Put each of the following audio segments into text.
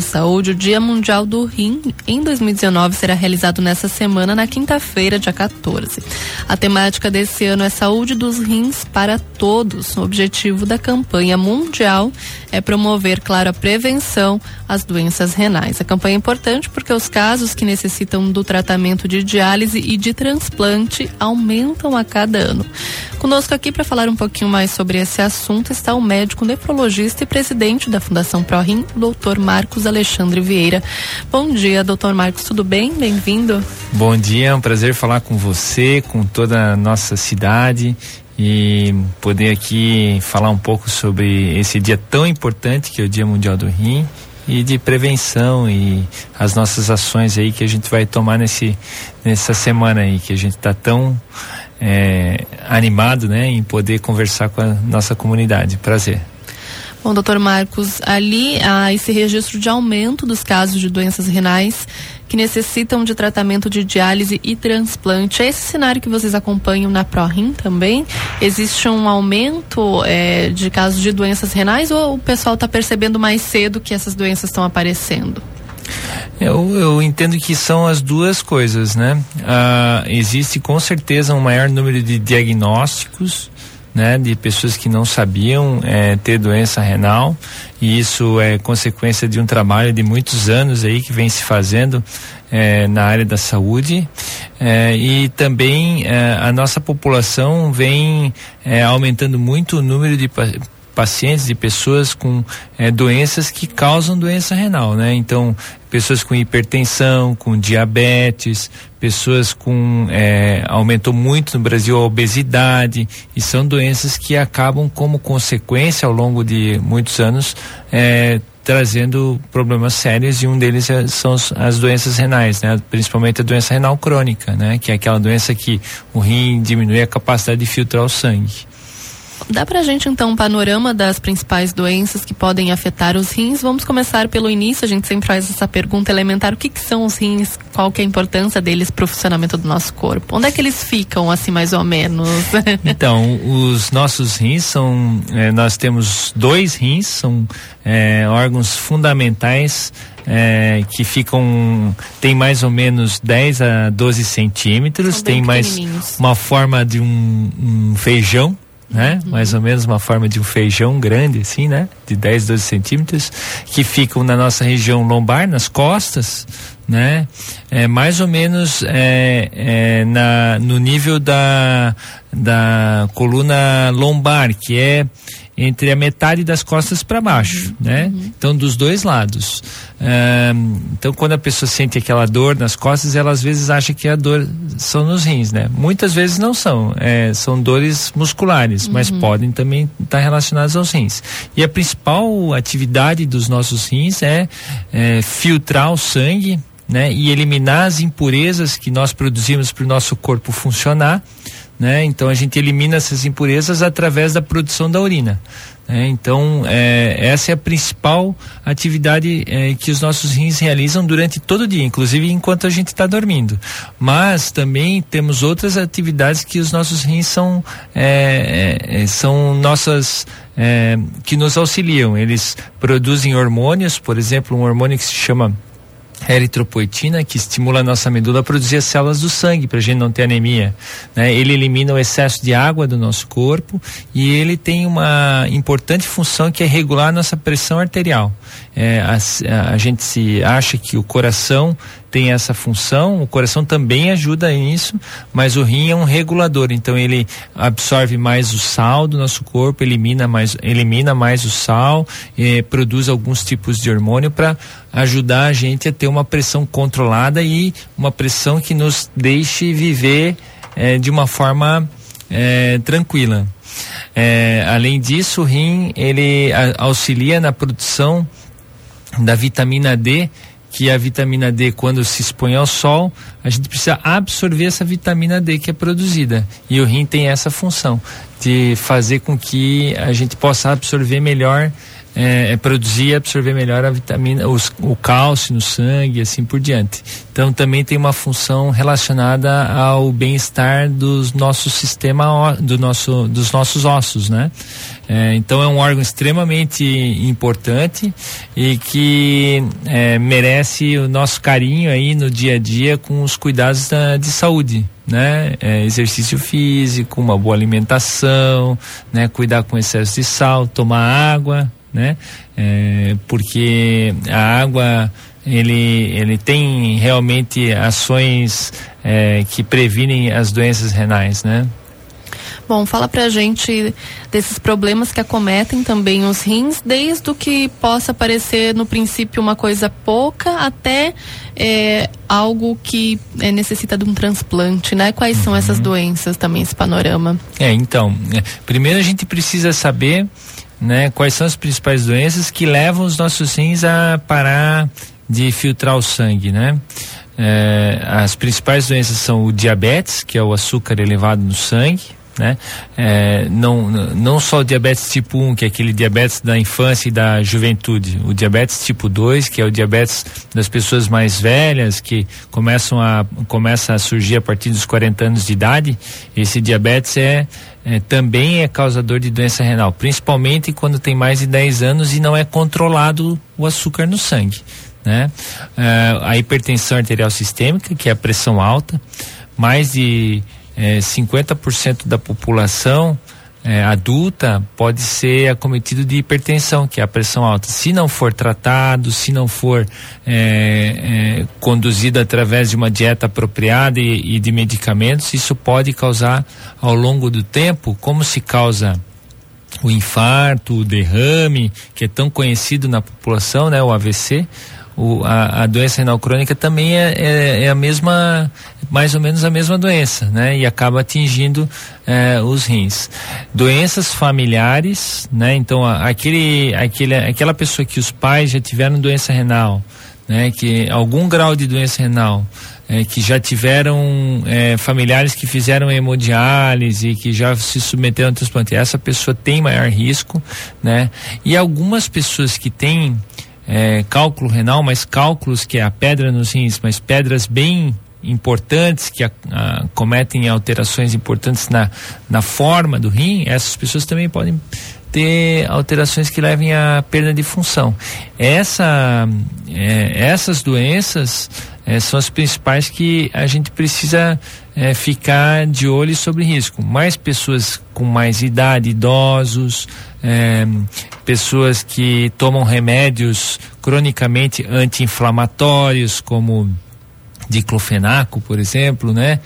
Saúde, o Dia Mundial do Rim em 2019 será realizado nessa semana, na quinta-feira, dia 14. A temática desse ano é Saúde dos Rins para Todos. O objetivo da campanha mundial é promover, claro, a prevenção às doenças renais. A campanha é importante porque os casos que necessitam do tratamento de diálise e de transplante aumentam a cada ano. Conosco aqui para falar um pouquinho mais sobre esse assunto está o médico nefrologista e presidente da Fundação ProRim, o doutor Marcos Alexandre Vieira. Bom dia, doutor Marcos, tudo bem? Bem-vindo. Bom dia, é um prazer falar com você, com toda a nossa cidade e poder aqui falar um pouco sobre esse dia tão importante que é o Dia Mundial do Rim e de prevenção e as nossas ações aí que a gente vai tomar nessa semana aí, que a gente está tão animado, né, em poder conversar com a nossa comunidade. Prazer. Bom, doutor Marcos, ali há esse registro de aumento dos casos de doenças renais que necessitam de tratamento de diálise e transplante. É esse cenário que vocês acompanham na ProRim também? Existe um aumento de casos de doenças renais ou o pessoal está percebendo mais cedo que essas doenças estão aparecendo? Eu entendo que são as duas coisas, né? Existe com certeza um maior número de diagnósticos, né, de pessoas que não sabiam ter doença renal, e isso é consequência de um trabalho de muitos anos aí que vem se fazendo na área da saúde, e também a nossa população vem aumentando muito o número de pacientes, de pessoas com doenças que causam doença renal, né? Então, pessoas com hipertensão, com diabetes, pessoas com aumentou muito no Brasil a obesidade, e são doenças que acabam como consequência ao longo de muitos anos trazendo problemas sérios, e um deles são as doenças renais, né? Principalmente a doença renal crônica, né? Que é aquela doença que o rim diminui a capacidade de filtrar o sangue. Dá pra gente então um panorama das principais doenças que podem afetar os rins? Vamos começar pelo início, a gente sempre faz essa pergunta elementar: o que são os rins, qual que é a importância deles para o funcionamento do nosso corpo? Onde é que eles ficam, assim, mais ou menos? Então, os nossos rins são, nós temos 2 rins, são órgãos fundamentais que tem mais ou menos 10 a 12 centímetros, tem mais uma forma de um feijão, né? Mais ou menos uma forma de um feijão grande, assim, né? De 10, 12 centímetros, que ficam na nossa região lombar, nas costas, né? Mais ou menos no nível da coluna lombar, que é entre a metade das costas para baixo, né? Então, dos dois lados. Então, quando a pessoa sente aquela dor nas costas, ela às vezes acha que a dor são nos rins, né? Muitas vezes não são, são dores musculares, mas podem também estar relacionadas aos rins. E a principal atividade dos nossos rins é filtrar o sangue, né? E eliminar as impurezas que nós produzimos para o nosso corpo funcionar, né? Então a gente elimina essas impurezas através da produção da urina, né? Então essa é a principal atividade que os nossos rins realizam durante todo o dia, inclusive enquanto a gente está dormindo. Mas também temos outras atividades que os nossos rins são nossas que nos auxiliam. Eles produzem hormônios, por exemplo, um hormônio que se chama eritropoetina, que estimula a nossa medula a produzir as células do sangue para a gente não ter anemia, né? Ele elimina o excesso de água do nosso corpo e ele tem uma importante função que é regular a nossa pressão arterial. A gente se acha que o coração tem essa função, o coração também ajuda nisso, mas o rim é um regulador, então ele absorve mais o sal do nosso corpo, elimina mais o sal, produz alguns tipos de hormônio para ajudar a gente a ter uma pressão controlada e uma pressão que nos deixe viver de uma forma tranquila. Além disso, o rim ele auxilia na produção da vitamina D, que a vitamina D, quando se expõe ao sol, a gente precisa absorver essa vitamina D que é produzida, e o rim tem essa função de fazer com que a gente possa absorver melhor produzir e absorver melhor a vitamina, o cálcio no sangue, assim por diante. Então também tem uma função relacionada ao bem-estar dos nossos dos nossos ossos, né? Então é um órgão extremamente importante e que merece o nosso carinho aí no dia a dia com os cuidados de saúde, né? Exercício físico, uma boa alimentação, né? Cuidar com excesso de sal, tomar água, né? Porque a água ele tem realmente ações que previnem as doenças renais, né? Bom, fala pra gente desses problemas que acometem também os rins, desde o que possa parecer no princípio uma coisa pouca até algo que necessita de um transplante, né? Quais são essas doenças também, esse panorama? Então, primeiro a gente precisa saber, né, quais são as principais doenças que levam os nossos rins a parar de filtrar o sangue, né? As principais doenças são o diabetes, que é o açúcar elevado no sangue, né? Não só o diabetes tipo 1, que é aquele diabetes da infância e da juventude, o diabetes tipo 2, que é o diabetes das pessoas mais velhas, que começa a surgir a partir dos 40 anos de idade. Esse diabetes também é causador de doença renal, principalmente quando tem mais de 10 anos e não é controlado o açúcar no sangue, né? A hipertensão arterial sistêmica, que é a pressão alta, mais de 50% da população adulta pode ser acometido de hipertensão, que é a pressão alta. Se não for tratado, se não for conduzido através de uma dieta apropriada e de medicamentos, isso pode causar ao longo do tempo, como se causa o infarto, o derrame, que é tão conhecido na população, né, o AVC. A doença renal crônica também é a mesma, mais ou menos a mesma doença, né? E acaba atingindo os rins. Doenças familiares, né? Então aquela pessoa que os pais já tiveram doença renal, né? Que algum grau de doença renal, que já tiveram familiares que fizeram hemodiálise, que já se submeteram a transplante, essa pessoa tem maior risco, né? E algumas pessoas que têm cálculo renal, mas cálculos que é a pedra nos rins, mas pedras bem importantes que cometem alterações importantes na forma do rim, essas pessoas também podem ter alterações que levem à perda de função. Essas doenças são as principais que a gente precisa ficar de olho sobre risco. Mais pessoas com mais idade, idosos, pessoas que tomam remédios cronicamente anti-inflamatórios, como diclofenaco, por exemplo, né?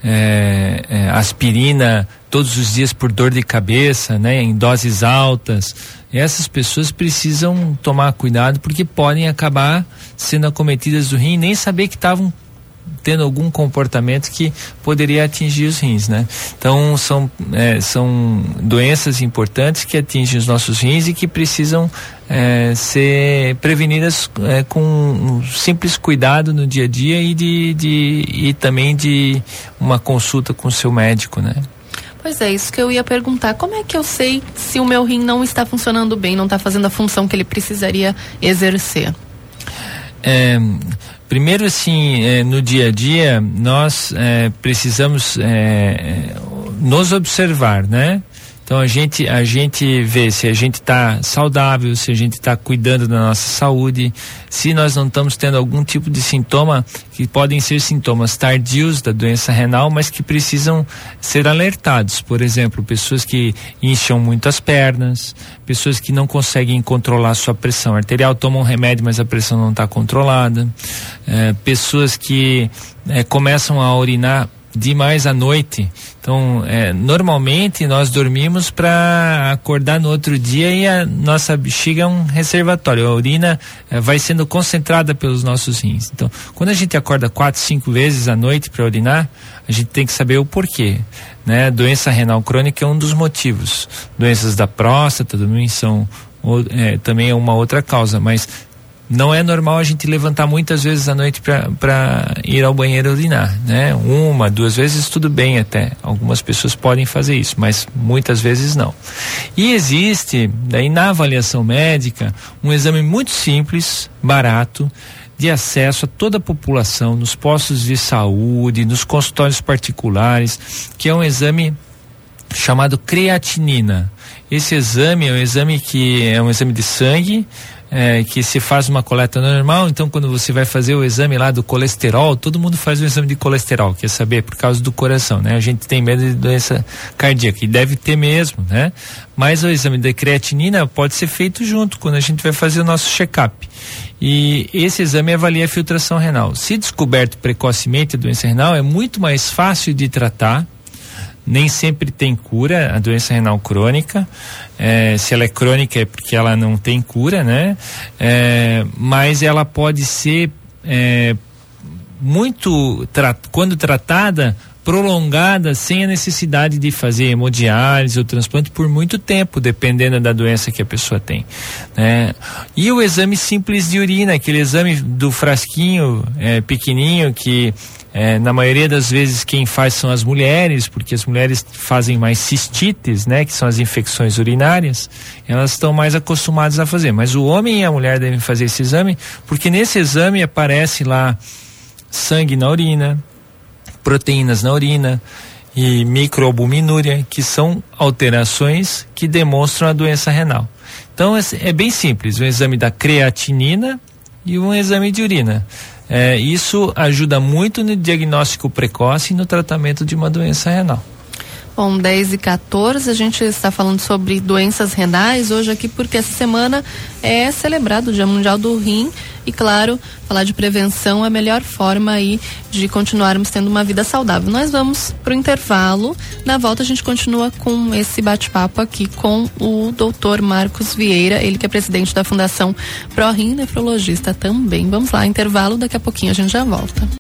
Aspirina todos os dias por dor de cabeça, né? Em doses altas. Essas pessoas precisam tomar cuidado, porque podem acabar sendo acometidas do rim e nem saber que estavam tendo algum comportamento que poderia atingir os rins, né? Então são doenças importantes que atingem os nossos rins e que precisam ser prevenidas com um simples cuidado no dia a dia e também de uma consulta com o seu médico, né? Pois é, isso que eu ia perguntar. Como é que eu sei se o meu rim não está funcionando bem, não está fazendo a função que ele precisaria exercer? Primeiro, assim, no dia a dia, nós precisamos nos observar, né? Então a gente vê se a gente está saudável, se a gente está cuidando da nossa saúde, se nós não estamos tendo algum tipo de sintoma, que podem ser sintomas tardios da doença renal, mas que precisam ser alertados. Por exemplo, pessoas que incham muito as pernas, pessoas que não conseguem controlar a sua pressão arterial, tomam remédio, mas a pressão não está controlada, pessoas que começam a urinar demais à noite. Então, normalmente nós dormimos para acordar no outro dia e a nossa bexiga é um reservatório. A urina vai sendo concentrada pelos nossos rins. Então, quando a gente acorda 4, 5 vezes à noite para urinar, a gente tem que saber o porquê, né? Doença renal crônica é um dos motivos. Doenças da próstata também também é uma outra causa, mas não é normal a gente levantar muitas vezes à noite para ir ao banheiro urinar, né? 1, 2 vezes tudo bem até. Algumas pessoas podem fazer isso, mas muitas vezes não. E existe, daí na avaliação médica, um exame muito simples, barato, de acesso a toda a população, nos postos de saúde, nos consultórios particulares, que é um exame chamado creatinina. Esse exame é um exame que é um exame de sangue, que se faz uma coleta normal. Então, quando você vai fazer o exame lá do colesterol, todo mundo faz o exame de colesterol, quer saber, por causa do coração, né? A gente tem medo de doença cardíaca, e deve ter mesmo, né? Mas o exame da creatinina pode ser feito junto, quando a gente vai fazer o nosso check-up. E esse exame avalia a filtração renal. Se descoberto precocemente a doença renal, é muito mais fácil de tratar. Nem sempre tem cura a doença renal crônica. Se ela é crônica é porque ela não tem cura, né? Mas ela pode ser quando tratada, prolongada, sem a necessidade de fazer hemodiálise ou transplante por muito tempo, dependendo da doença que a pessoa tem, né? E o exame simples de urina, aquele exame do frasquinho pequenininho que na maioria das vezes quem faz são as mulheres, porque as mulheres fazem mais cistites, né, que são as infecções urinárias, elas estão mais acostumadas a fazer, mas o homem e a mulher devem fazer esse exame, porque nesse exame aparece lá sangue na urina, proteínas na urina e microalbuminúria, que são alterações que demonstram a doença renal. Então é bem simples, um exame da creatinina e um exame de urina. Isso ajuda muito no diagnóstico precoce e no tratamento de uma doença renal. Bom, 10h14, a gente está falando sobre doenças renais hoje aqui, porque essa semana é celebrado o Dia Mundial do Rim e, claro, falar de prevenção é a melhor forma aí de continuarmos tendo uma vida saudável. Nós vamos para o intervalo, na volta a gente continua com esse bate-papo aqui com o Dr. Marcos Vieira, ele que é presidente da Fundação ProRim, nefrologista também. Vamos lá, intervalo, daqui a pouquinho a gente já volta.